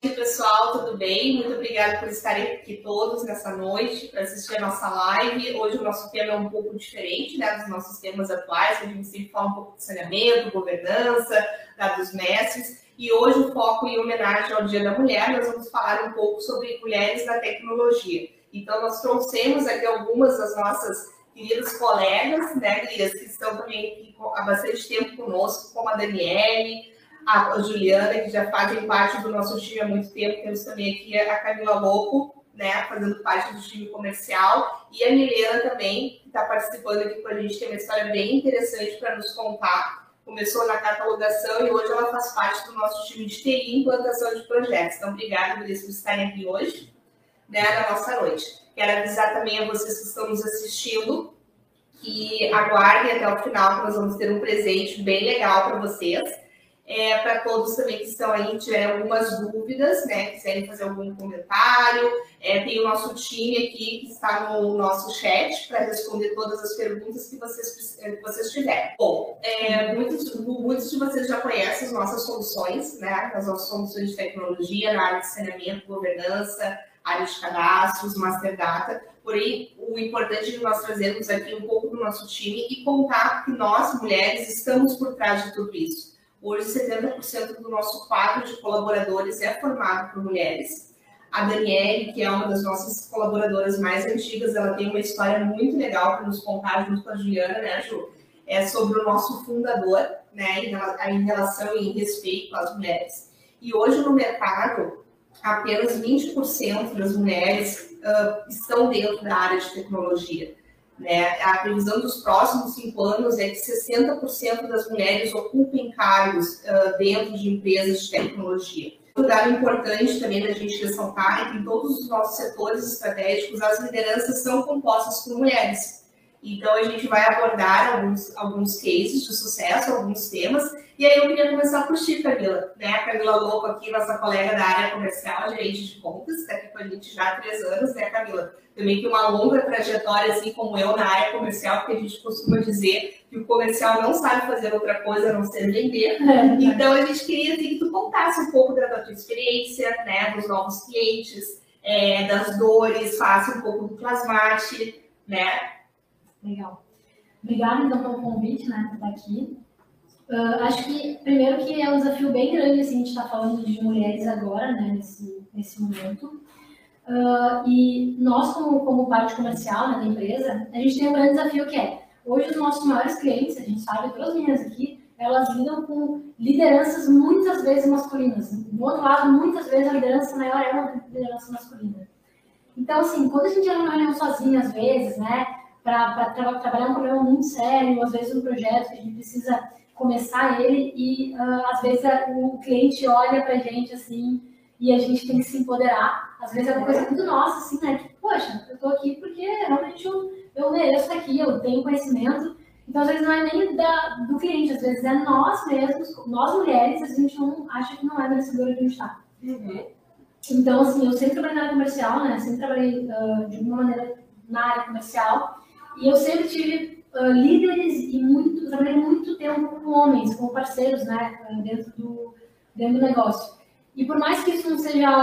Oi, pessoal, tudo bem? Muito obrigada por estarem aqui todos nessa noite para assistir a nossa live. Hoje o nosso tema é um pouco diferente, né, dos nossos temas atuais, que a gente sempre fala um pouco de saneamento, governança, dados mestres. E hoje o foco em homenagem ao Dia da Mulher, nós vamos falar um pouco sobre mulheres na tecnologia. Então, nós trouxemos aqui algumas das nossas queridas colegas, né, Gurias, que estão também aqui há bastante tempo conosco, como a Daniele, a Juliana, que já fazem parte do nosso time há muito tempo. Temos também aqui a Camila Lopo, né, fazendo parte do time comercial, e a Milena também, que está participando aqui com a gente, tem uma história bem interessante para nos contar. Começou na catalogação e hoje ela faz parte do nosso time de TI e implantação de projetos. Então, obrigada, Milena, por estarem aqui hoje, né, na nossa noite. Quero avisar também a vocês que estão nos assistindo que aguardem até o final, que nós vamos ter um presente bem legal para vocês. Para todos também que estão aí, tiverem algumas dúvidas, né, quiserem fazer algum comentário, tem o nosso time aqui que está no nosso chat para responder todas as perguntas que vocês tiverem. Bom, muitos de vocês já conhecem as nossas soluções, né, as nossas soluções de tecnologia na área de saneamento, governança, área de cadastros, master data. Porém, o importante de nós trazermos aqui um pouco do nosso time e contar que nós, mulheres, estamos por trás de tudo isso. Hoje, 70% do nosso quadro de colaboradores é formado por mulheres. A Daniele, que é uma das nossas colaboradoras mais antigas, ela tem uma história muito legal para nos contar junto com a Juliana, né, Ju? É sobre o nosso fundador, né, em relação e em respeito às mulheres. E hoje, no mercado, apenas 20% das mulheres estão dentro da área de tecnologia. Né? A previsão dos próximos 5 anos é que 60% das mulheres ocupem cargos dentro de empresas de tecnologia. Um dado importante também da gente ressaltar é que em todos os nossos setores estratégicos as lideranças são compostas por mulheres. Então a gente vai abordar alguns cases de sucesso, alguns temas. E aí eu queria começar por ti, Camila, né? A Camila Lopo aqui, nossa colega da área comercial, gerente de contas, está aqui com a gente já há 3 anos, né, Camila? Também tem uma longa trajetória, assim como eu, na área comercial, porque a gente costuma dizer que o comercial não sabe fazer outra coisa a não ser vender. Então a gente queria assim, que tu contasse um pouco da tua experiência, né, dos novos clientes, das dores, faça um pouco do Plasmate, né? Legal. Obrigada, então, pelo convite, né, por estar aqui. Acho que, primeiro, que é um desafio bem grande, assim, a gente está falando de mulheres agora, né, nesse momento. E nós, como parte comercial, né, da empresa, a gente tem um grande desafio que é, hoje os nossos maiores clientes, a gente sabe, todas as meninas aqui, elas lidam com lideranças muitas vezes masculinas. Do outro lado, muitas vezes a liderança maior é uma liderança masculina. Então, assim, quando a gente vai numa reunião sozinha, às vezes, né, para trabalhar um problema muito sério, às vezes um projeto que a gente precisa começar ele e às vezes o cliente olha para a gente assim e a gente tem que se empoderar. Às vezes é uma coisa muito nossa, assim, né? Que, poxa, eu estou aqui porque realmente eu mereço estar aqui, eu tenho conhecimento. Então, às vezes não é nem do cliente, às vezes é nós mesmos, nós mulheres, a gente não acha que não é merecedora de onde está. Então, assim, eu sempre trabalhei na área comercial, né? Sempre trabalhei de alguma maneira na área comercial. E eu sempre tive líderes e trabalhei muito tempo com homens, como parceiros, né, dentro do negócio. E por mais que isso não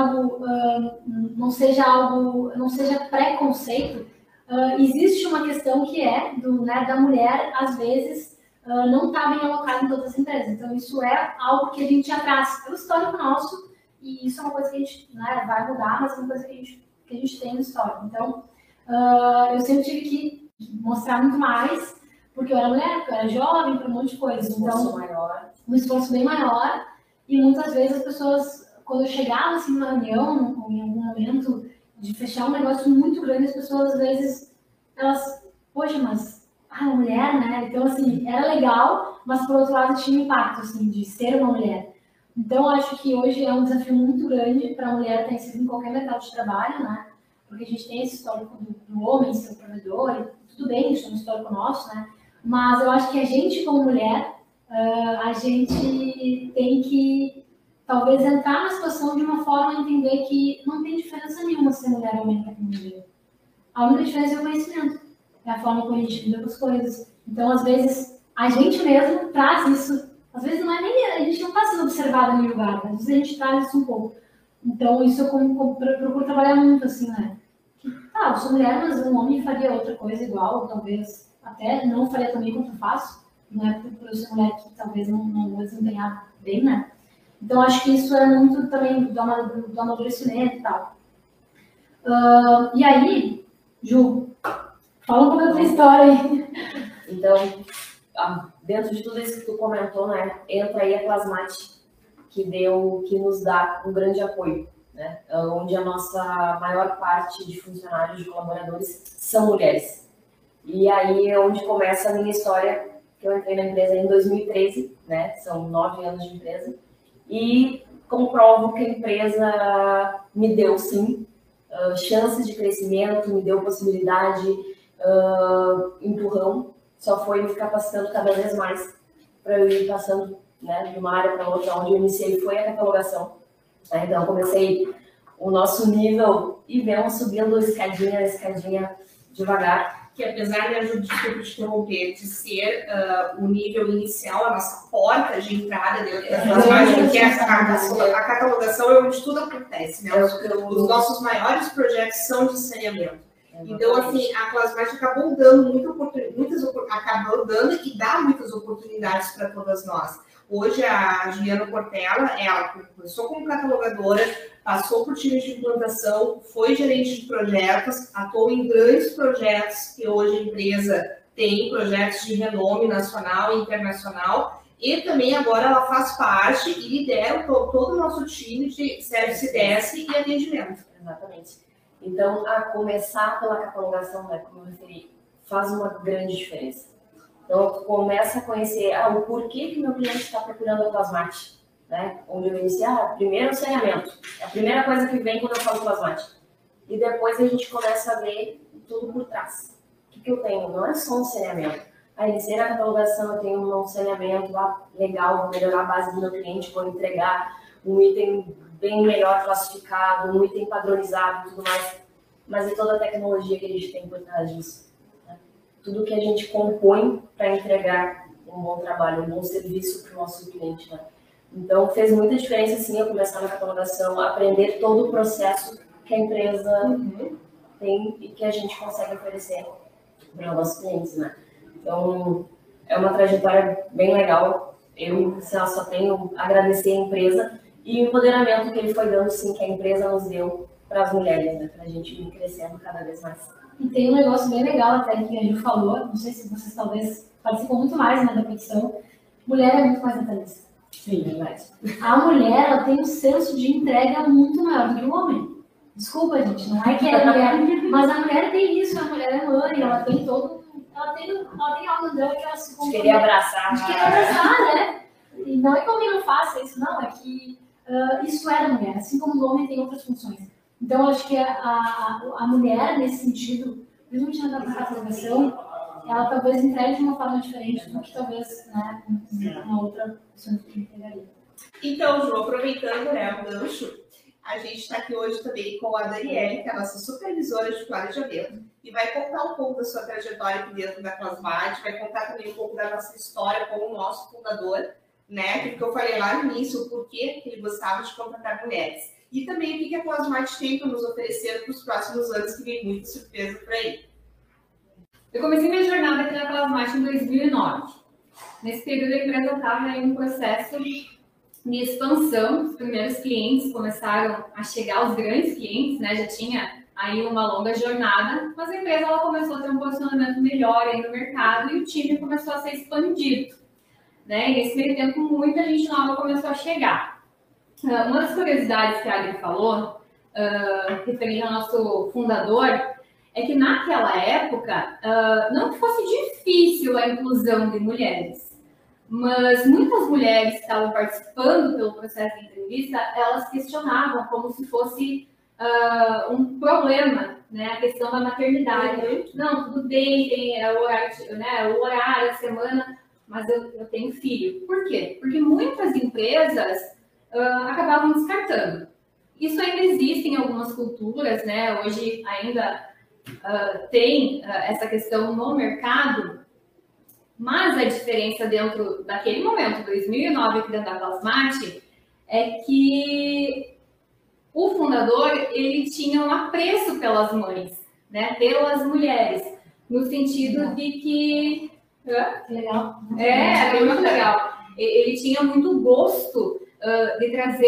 seja preconceito, existe uma questão que é da mulher, às vezes, não está bem alocada em todas as empresas. Então, isso é algo que a gente já traz pelo histórico nosso, e isso é uma coisa que a gente, né, vai mudar, mas é uma coisa que a gente tem no histórico. Então, eu sempre tive que mostrar muito mais, porque eu era mulher, porque eu era jovem, para um monte de coisa. Então, um esforço bem maior. E muitas vezes as pessoas, quando eu chegava assim, numa reunião, ou em algum momento de fechar um negócio muito grande, as pessoas às vezes, elas, poxa, mas a mulher, né? Então, assim, era legal, mas por outro lado tinha impacto, assim, de ser uma mulher. Então, acho que hoje é um desafio muito grande para a mulher ter sido em qualquer mercado de trabalho, né? Porque a gente tem esse histórico do homem ser o provedor, e tudo bem, isso é um histórico nosso, né? Mas eu acho que a gente, como mulher, a gente tem que, talvez, entrar na situação de uma forma a entender que não tem diferença nenhuma ser mulher ou homem na tecnologia. A única diferença é o conhecimento, é a forma como a gente lida com as coisas. Então, às vezes, a gente mesmo traz isso. Às vezes, não é nem, a gente não está sendo observado em nenhum lugar, às vezes a gente traz isso um pouco. Então, isso eu procuro trabalhar muito, assim, né? Tá, eu sou mulher, mas um homem faria outra coisa igual, talvez até não faria também quanto eu faço, não é por eu ser mulher que talvez não vou desempenhar bem, né? Então, acho que isso é muito também do amadurecimento e tal. E aí, Ju, fala um pouco da tua história aí. Então, dentro de tudo isso que tu comentou, né, entra aí a Plasmate, que nos dá um grande apoio, né, onde a nossa maior parte de funcionários, de colaboradores, são mulheres. E aí é onde começa a minha história, que eu entrei na empresa em 2013, né, são 9 anos de empresa, e comprovo que a empresa me deu, sim, chances de crescimento, me deu possibilidade, empurrão, só foi me capacitando cada vez mais para eu ir passando, né, de uma área para outra. Onde eu iniciei foi a catalogação. Então, comecei o nosso nível e vemos subindo escadinha devagar. Que apesar de ajudar de interromper, de ser o nível inicial, a nossa porta de entrada dentro da Plasmate, que é a catalogação, é onde tudo acontece, né? Os nossos maiores projetos são de saneamento. Então, assim, a Plasmate acabou dando acabou dando e dá muitas oportunidades para todas nós. Hoje, a Juliana Portela, ela começou como catalogadora, passou por time de implantação, foi gerente de projetos, atuou em grandes projetos que hoje a empresa tem, projetos de renome nacional e internacional, e também agora ela faz parte e lidera todo o nosso time de Service Desk e atendimento. Exatamente. Então, a começar pela catalogação, né, como eu referi, faz uma grande diferença. Então, tu começa a conhecer o porquê que meu cliente está procurando a Plasmate, né? Onde eu iniciei, primeiro o saneamento. É a primeira coisa que vem quando eu falo Plasmate. E depois a gente começa a ver tudo por trás. O que eu tenho? Não é só um saneamento. Iniciei na catalogação, eu tenho um saneamento legal, vou melhorar a base do meu cliente, vou entregar um item bem melhor classificado, um item padronizado e tudo mais. Mas e toda a tecnologia que a gente tem por trás disso? Tudo que a gente compõe para entregar um bom trabalho, um bom serviço para o nosso cliente, né? Então, fez muita diferença, sim, eu começar na catalogação, aprender todo o processo que a empresa tem e que a gente consegue oferecer para os nossos clientes, né? Então, é uma trajetória bem legal. Eu só tenho a agradecer a empresa e o empoderamento que ele foi dando, sim, que a empresa nos deu para as mulheres, né? Para a gente ir crescendo cada vez mais. E tem um negócio bem legal até que a Ju falou, não sei se vocês talvez participam muito mais, né, da petição. Mulher é muito mais detalhista. Sim, verdade. A mulher, ela tem um senso de entrega muito maior do que o homem. Desculpa, gente, não é que é mulher, mas a mulher tem isso, a mulher é mãe, ela tem todo... Ela tem algo dela que ela se compromete. Queria abraçar. De querer abraçar, né? E não é que o homem não faça isso, não, é que isso é da mulher, assim como o homem tem outras funções. Então, eu acho que a mulher, nesse sentido, principalmente na catalogação, ela talvez entregue de uma forma diferente do que talvez, né, uma outra pessoa que entregaria. Então, Ju, aproveitando, né, o gancho, a gente está aqui hoje também com a Daniele, que é a nossa supervisora de planejamento, e vai contar um pouco da sua trajetória aqui dentro da Plasmate, vai contar também um pouco da nossa história como nosso fundador, né, porque eu falei lá no início o porquê que ele gostava de contratar mulheres. E também o que a Plasmate tem para nos oferecer para os próximos anos, que vem muita surpresa por aí. Eu comecei minha jornada aqui na Plasmate em 2009. Nesse período, a empresa estava em um processo de expansão. Os primeiros clientes começaram a chegar, os grandes clientes, né? Já tinha aí uma longa jornada, mas a empresa ela começou a ter um posicionamento melhor aí no mercado e o time começou a ser expandido, né? E nesse meio tempo, muita gente nova começou a chegar. Uma das curiosidades que a Adri falou, referindo ao nosso fundador, é que naquela época não fosse difícil a inclusão de mulheres, mas muitas mulheres que estavam participando pelo processo de entrevista, elas questionavam como se fosse um problema, né, a questão da maternidade. Não, tudo bem, tem o horário, a semana, mas eu tenho filho. Por quê? Porque muitas empresas acabavam descartando. Isso ainda existe em algumas culturas, né? Hoje ainda tem essa questão no mercado, mas a diferença dentro daquele momento, 2009, aqui dentro da Plasmate, é que o fundador, ele tinha um apreço pelas mães, né? Pelas mulheres, no sentido de que... Legal. É muito legal. Ele tinha muito gosto de trazer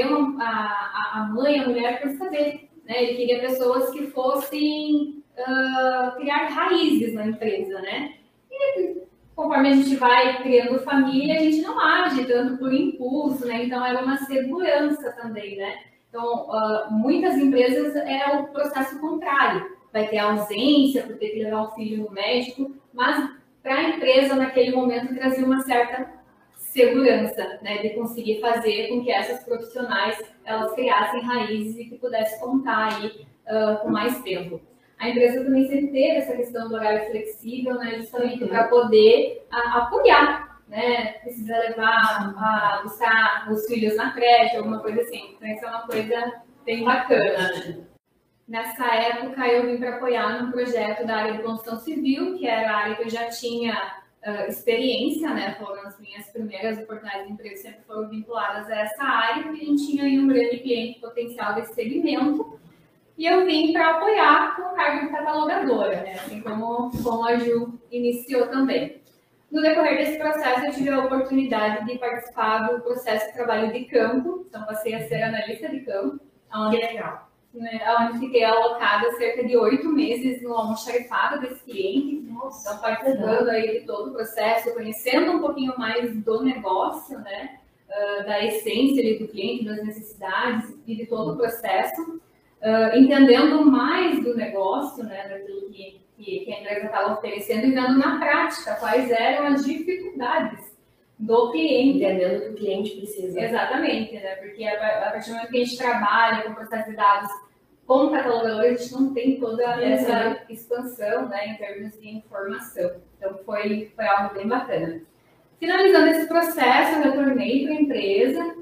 a mãe, a mulher para saber, né? Ele queria pessoas que fossem criar raízes na empresa, né? E conforme a gente vai criando família, a gente não age tanto por impulso, né? Então era uma segurança também, né? Então, muitas empresas é o processo contrário. Vai ter ausência por ter que levar o filho no médico, mas para a empresa, naquele momento, trazer uma certa segurança, né? De conseguir fazer com que essas profissionais, elas criassem raízes e que pudessem contar aí com mais tempo. A empresa também sempre teve essa questão do horário flexível, né? Justamente para poder apoiar, né? Precisa levar, buscar os filhos na creche, alguma coisa assim. Então, isso é uma coisa bem bacana, né? Nessa época, eu vim para apoiar num projeto da área de construção civil, que era a área que eu já tinha experiência, né? Foram as minhas primeiras oportunidades de emprego, sempre foram vinculadas a essa área, porque a gente tinha aí um grande cliente potencial desse segmento. E eu vim para apoiar com o cargo de catalogadora, né? Assim como a Ju iniciou também. No decorrer desse processo, eu tive a oportunidade de participar do processo de trabalho de campo. Então, passei a ser analista de campo. Que legal. Onde fiquei alocada cerca de 8 meses no almoxarifado desse cliente. Então, participando aí de todo o processo, conhecendo um pouquinho mais do negócio, né? Da essência ali do cliente, das necessidades e de todo o processo. Entendendo mais do negócio, né, daquilo que a empresa estava oferecendo e vendo na prática quais eram as dificuldades do cliente. Entendendo o que o cliente precisa. Exatamente, né, porque a partir do momento que a gente trabalha com processo de dados como catalogador, a gente não tem toda essa expansão, né, em termos de informação. Então, foi algo bem bacana. Finalizando esse processo, eu retornei para a empresa,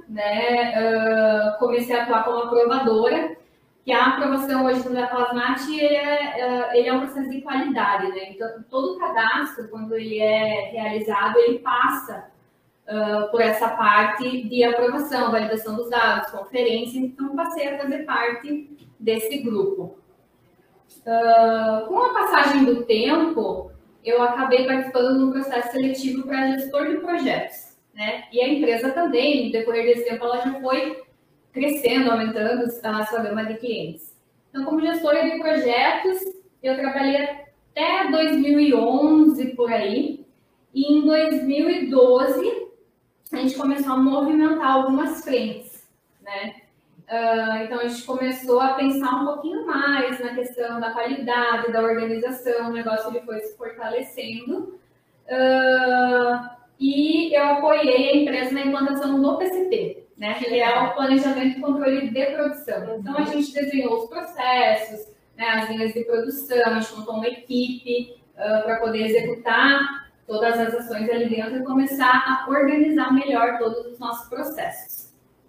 né, comecei a atuar como aprovadora, que a aprovação hoje do Plasmat, ele é um processo de qualidade, né? Então, todo o cadastro, quando ele é realizado, ele passa por essa parte de aprovação, validação dos dados, conferência, então passei a fazer parte desse grupo. Com a passagem do tempo, eu acabei participando de um processo seletivo para gestor de projetos, né? E a empresa também, no decorrer desse tempo, ela já foi crescendo, aumentando a sua gama de clientes. Então, como gestora de projetos, eu trabalhei até 2011, por aí, e em 2012, a gente começou a movimentar algumas frentes, né? Então, a gente começou a pensar um pouquinho mais na questão da qualidade, da organização, o negócio ele foi se fortalecendo, e eu apoiei a empresa na implantação do PCP, né, que é o planejamento e controle de produção. Então, a gente desenhou os processos, né, as linhas de produção, a gente montou uma equipe para poder executar todas as ações ali dentro e começar a organizar melhor todos os nossos processos.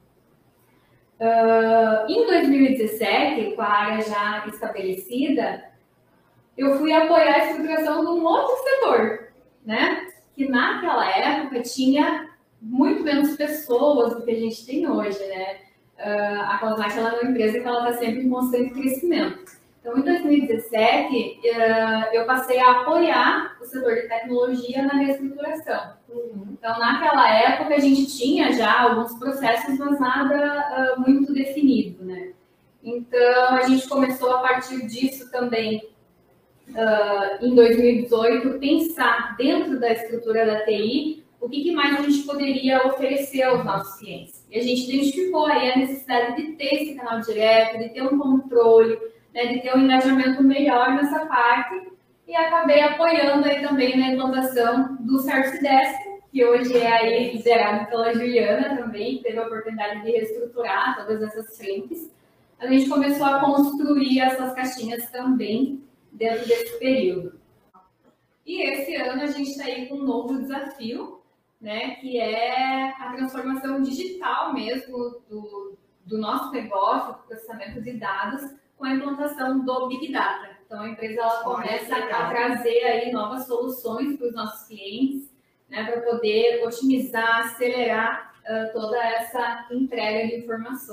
Em 2017, com a área já estabelecida, eu fui apoiar a estruturação de um outro setor, né, que naquela época tinha muito menos pessoas do que a gente tem hoje, né? A Plasmat ela é uma empresa que ela está sempre em constante crescimento. Então, em 2017, eu passei a apoiar o setor de tecnologia na reestruturação. Então, naquela época, a gente tinha já alguns processos, mas nada muito definido, né? Então, a gente começou a partir disso também, em 2018, pensar dentro da estrutura da TI o que mais a gente poderia oferecer aos nossos clientes. E a gente identificou aí a necessidade de ter esse canal direto, de ter um controle, né, de ter um engajamento melhor nessa parte, e acabei apoiando aí também na implantação do Service Desk, que hoje é aí liderado pela Juliana também, que teve a oportunidade de reestruturar todas essas frentes. A gente começou a construir essas caixinhas também dentro desse período. E esse ano a gente está aí com um novo desafio, né, que é a transformação digital mesmo do nosso negócio, do processamento de dados, com a implantação do Big Data. Então, a empresa ela começa a trazer aí novas soluções para os nossos clientes, né, para poder otimizar, acelerar toda essa entrega de informações.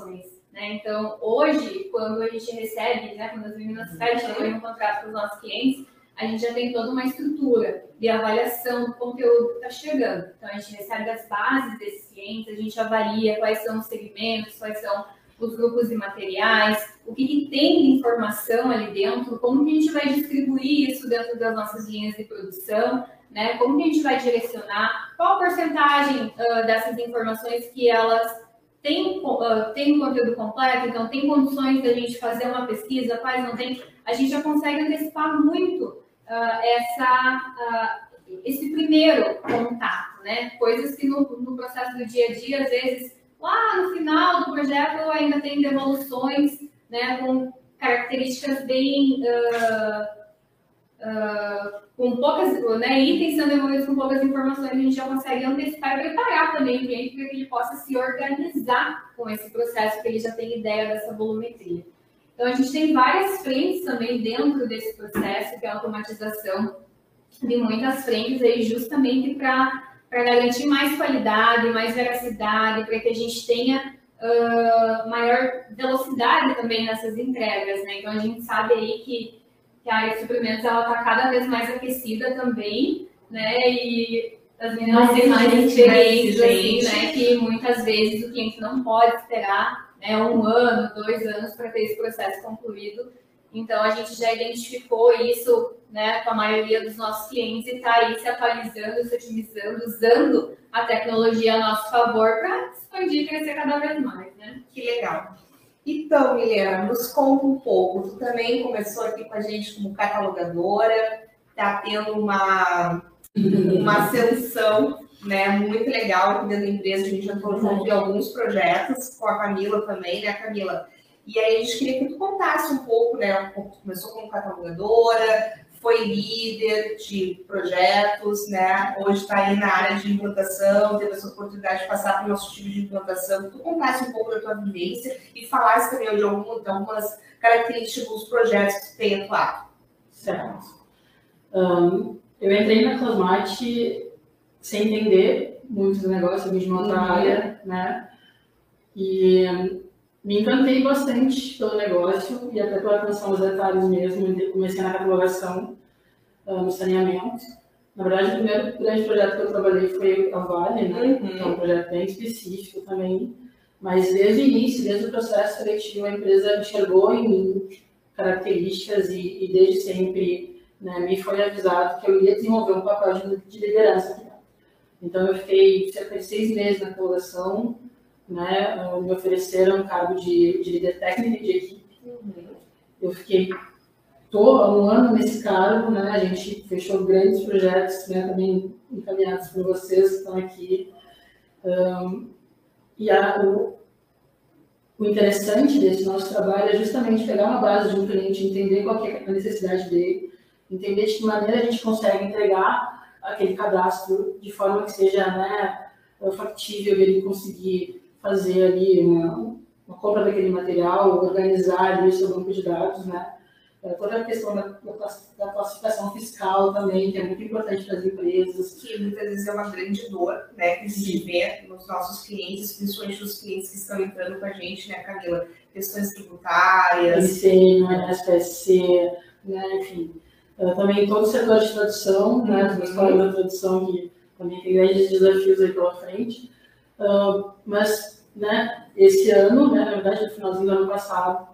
né? Então, hoje, quando a gente recebe, né, quando as meninas fecham um contrato com os nossos clientes, a gente já tem toda uma estrutura de avaliação do conteúdo que está chegando. Então, a gente recebe as bases desses clientes, a gente avalia quais são os segmentos, quais são os grupos de materiais, o que tem de informação ali dentro, como que a gente vai distribuir isso dentro das nossas linhas de produção, né? Como que a gente vai direcionar, qual a porcentagem dessas informações que elas têm um conteúdo completo, então tem condições da gente fazer uma pesquisa, quais não tem, a gente já consegue antecipar muito esse primeiro contato, né? Coisas que no processo do dia a dia, às vezes, lá no final do projeto ainda tem devoluções, né, com características bem com poucas, né, itens sendo devolvidos com poucas informações, a gente já consegue antecipar e preparar também o cliente para que ele possa se organizar com esse processo, que ele já tem ideia dessa volumetria. Então, a gente tem várias frentes também dentro desse processo, que é a automatização de muitas frentes, aí justamente para garantir mais qualidade, mais veracidade, para que a gente tenha maior velocidade também nessas entregas, né? Então, a gente sabe aí que a área de suprimentos está cada vez mais aquecida também, né? E as meninas têm mais experiências, assim, né? Que muitas vezes o cliente não pode esperar, né, 1 ano, 2 anos para ter esse processo concluído. Então, a gente já identificou isso, né, com a maioria dos nossos clientes e está aí se atualizando, se otimizando, usando a tecnologia a nosso favor para expandir e crescer cada vez mais, né? Que legal. Então, Milena, nos conta um pouco. Tu também começou aqui com a gente como catalogadora, está tendo uma ascensão, né, muito legal aqui dentro da empresa. A gente já falou junto de alguns projetos, com a Camila também, né, Camila? E aí a gente queria que tu contasse um pouco, né? Tu começou como catalogadora, foi líder de projetos, né? Hoje está aí na área de implantação, teve essa oportunidade de passar para o nosso time de implantação. Que tu contasse um pouco da tua vivência e falasse também de algumas características dos projetos que tu tem atuado. Certo. Eu entrei na Clasmate sem entender muito do negócio, eu vim de uma outra área, né? E me encantei bastante pelo negócio e até pela atenção aos detalhes mesmo. Eu comecei na catalogação, no saneamento. Na verdade, o primeiro grande projeto que eu trabalhei foi a Vale, né? Que é um projeto bem específico também. Mas desde o início, desde o processo seletivo, a empresa enxergou em mim características e desde sempre, né, me foi avisado que eu ia desenvolver um papel de liderança aqui. Então, eu fiquei cerca de 6 meses na catalogação, né, me ofereceram um cargo de líder técnico de equipe. Eu fiquei há 1 ano nesse cargo, né, a gente fechou grandes projetos, né, também encaminhados por vocês que estão aqui. E o interessante desse nosso trabalho é justamente pegar uma base de um cliente, entender qual que é a necessidade dele, entender de que maneira a gente consegue entregar aquele cadastro de forma que seja, né, factível ele conseguir fazer ali uma compra daquele material, organizar ali o seu banco de dados, né? Toda a questão da classificação fiscal também, que é muito importante para as empresas. Que muitas vezes é uma grande dor, né, que a gente vê nos nossos clientes, principalmente os clientes que estão entrando com a gente, né, Camila? Questões tributárias. ICM, SPSC, né, enfim. Também todo o setor de tradução, né, as escolas da tradução, que também tem grandes desafios aí pela frente. Mas, né, esse ano, né, na verdade, no finalzinho do ano passado,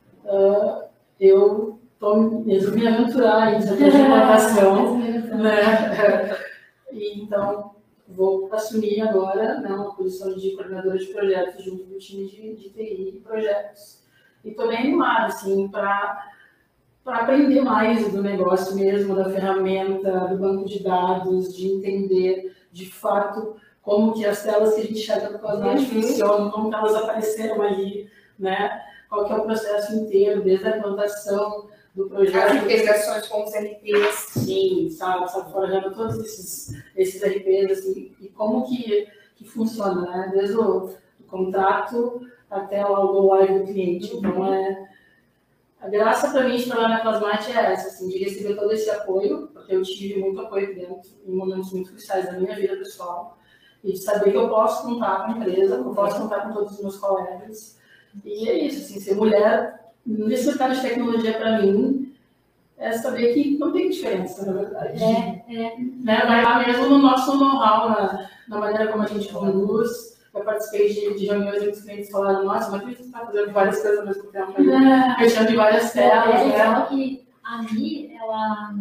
eu resolvi me aventurar em setor de implantação, né, e então vou assumir agora, né, uma posição de coordenadora de projetos junto do time de TI e projetos. E estou bem animada, assim, para aprender mais do negócio mesmo, da ferramenta, do banco de dados, de entender, de fato, como que as telas que a gente chega no Clasmate funcionam, como que elas apareceram ali, né? Qual que é o processo inteiro, desde a implantação do projeto. As integrações com os RPs. Sim, sabe, forjando todos esses RPs, assim, e como que funciona, né? Desde o contrato até o go live do cliente. Então, a graça para mim de trabalhar na Clasmate é essa, assim, de receber todo esse apoio, porque eu tive muito apoio dentro, em momentos muito cruciais da minha vida pessoal, e de saber que eu posso contar com a empresa, que eu posso contar com todos os meus colegas, E é isso, assim, ser mulher, nesse mercado de tecnologia, para mim, é saber que não tem diferença, na verdade. Né? Vai lá mesmo no nosso know-how, na maneira como a gente conduz. Eu participei de reuniões em que os clientes falaram, nossa, mas a gente está fazendo várias coisas ao mesmo tempo, mexendo em várias telas. É legal que a Mi, ela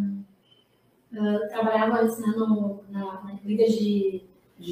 trabalhava antes, né, na liga de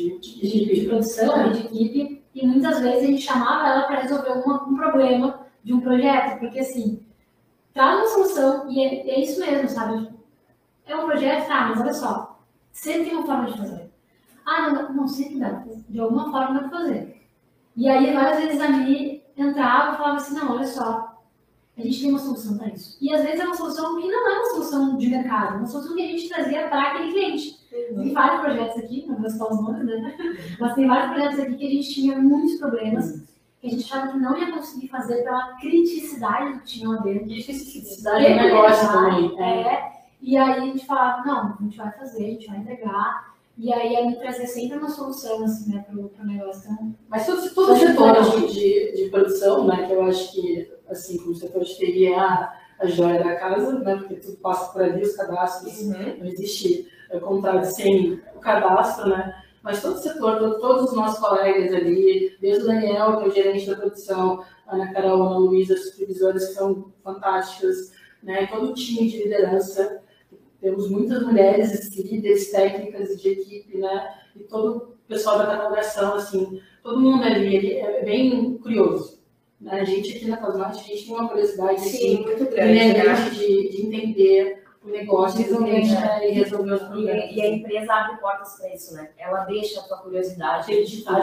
produção, de equipe, e muitas vezes a gente chamava ela para resolver um problema de um projeto, porque assim, traz uma solução, e é isso mesmo, sabe? É um projeto, tá, mas olha só, sempre tem uma forma de fazer. Não sempre dá, de alguma forma dá para fazer. E aí, várias vezes a Mi entrava e falava assim, não, olha só, a gente tem uma solução para isso. E às vezes é uma solução que não é uma solução de mercado, é uma solução que a gente trazia para aquele cliente. Tem vários projetos aqui, não vou citar os nomes, né? Mas tem vários projetos aqui que a gente tinha muitos problemas, que a gente achava que não ia conseguir fazer pela criticidade que tinha lá dentro. Criticidade do negócio também. E aí a gente falava, não, a gente vai fazer, a gente vai entregar. E aí a gente trazia sempre uma solução assim, né, pro negócio. Então, mas todo o setor de produção, né, que eu acho que, assim, como o setor de TI é a joia da casa, né, porque tudo passa por ali, os cadastros, não existe contrato sem o cadastro, né, mas todo o setor, todos os nossos colegas ali, desde o Daniel, que é o gerente da produção, a Ana Carol, a Ana Luísa, as supervisoras que são fantásticas, né, todo o time de liderança. Temos muitas mulheres líderes técnicas e de equipe, né? E todo o pessoal da catalogação, assim, todo mundo ali é bem curioso. Né? A gente aqui na Plasmate, a gente tem uma curiosidade assim, muito grande, de entender o negócio e resolver os problemas. E a empresa abre portas para isso, né? Ela deixa a tua curiosidade,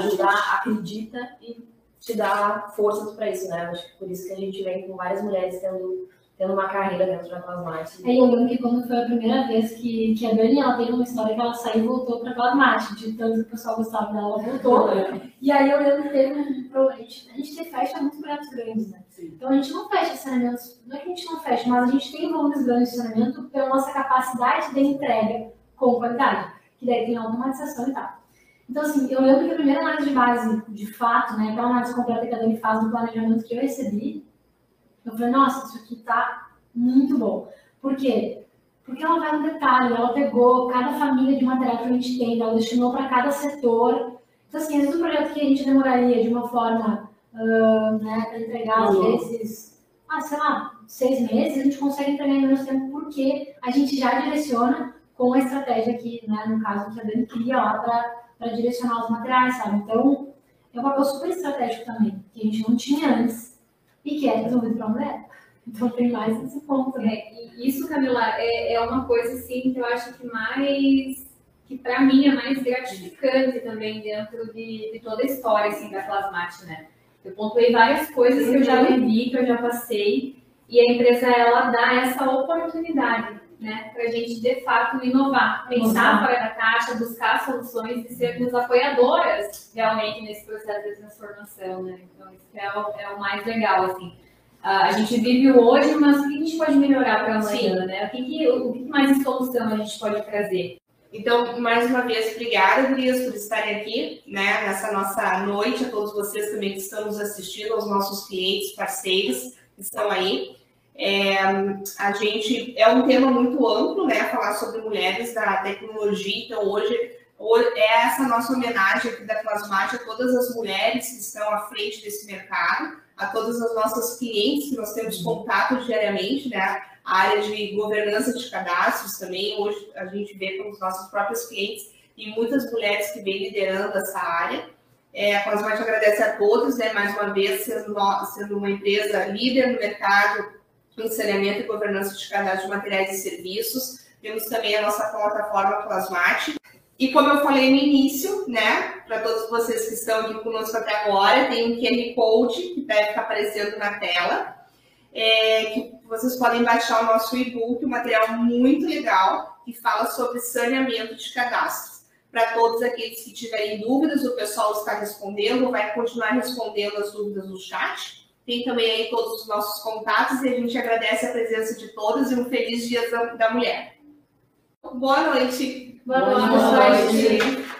acredita e te dá forças para isso, né? Acho que por isso que a gente vem com várias mulheres tendo uma carreira dentro da Plasmate. Eu lembro que quando foi a primeira vez que a Dani, ela teve uma história que ela saiu e voltou para a Plasmate, de tanto que o pessoal gostava dela, ela voltou. E aí eu lembro que teve um problema, a gente fecha muitos projetos grandes, né? Sim. Então a gente não fecha saneamentos, não é que a gente não fecha, mas a gente tem volumes grandes de saneamento pela nossa capacidade de entrega com qualidade, que daí tem automatização e tal. Então assim, eu lembro que a primeira análise de base, de fato, né, aquela análise completa que a Dani faz do planejamento que eu recebi, eu falei, nossa, isso aqui tá muito bom. Por quê? Porque ela vai no detalhe, ela pegou cada família de material que a gente tem, ela destinou para cada setor. Então, assim, às vezes um projeto que a gente demoraria de uma forma, né, para entregar, às vezes, sei lá, 6 meses, a gente consegue entregar em menos tempo, porque a gente já direciona com a estratégia aqui, né, no caso, que a Dani cria lá para direcionar os materiais, sabe? Então, é um papel super estratégico também, que a gente não tinha antes. E que é resolvido para a mulher. Então tem mais esse ponto, né? E isso, Camila, é uma coisa assim que eu acho que para mim é mais gratificante também dentro de toda a história assim, da Plasmate, né? Eu pontuei várias coisas que eu já vivi, que eu já passei, e a empresa ela dá essa oportunidade, né, para a gente de fato inovar, pensar fora da caixa, buscar soluções e sermos apoiadoras realmente nesse processo de transformação, né? Então isso é o mais legal, assim. A gente vive hoje, mas o que a gente pode melhorar para amanhã, né? O que mais de solução a gente pode trazer? Então, mais uma vez, obrigada, gurias, por estarem aqui, né, nessa nossa noite, a todos vocês também que estão nos assistindo, aos nossos clientes, parceiros que estão aí. A gente é um tema muito amplo, né, falar sobre mulheres da tecnologia, então hoje é essa nossa homenagem aqui da Plasmate a todas as mulheres que estão à frente desse mercado, a todas as nossas clientes que nós temos contato diariamente, né, a área de governança de cadastros também, hoje a gente vê pelos nossos próprios clientes e muitas mulheres que vêm liderando essa área. A Plasmate agradece a todos, né, mais uma vez, sendo uma empresa líder no mercado em saneamento e governança de cadastro de materiais e serviços. Temos também a nossa plataforma Plasmate. E como eu falei no início, né, para todos vocês que estão aqui conosco até agora, tem um QR Code que deve estar aparecendo na tela, que vocês podem baixar o nosso e-book, um material muito legal, que fala sobre saneamento de cadastros. Para todos aqueles que tiverem dúvidas, o pessoal está respondendo, vai continuar respondendo as dúvidas no chat. Tem também aí todos os nossos contatos e a gente agradece a presença de todas e um feliz Dia da Mulher. Boa noite. Boa noite.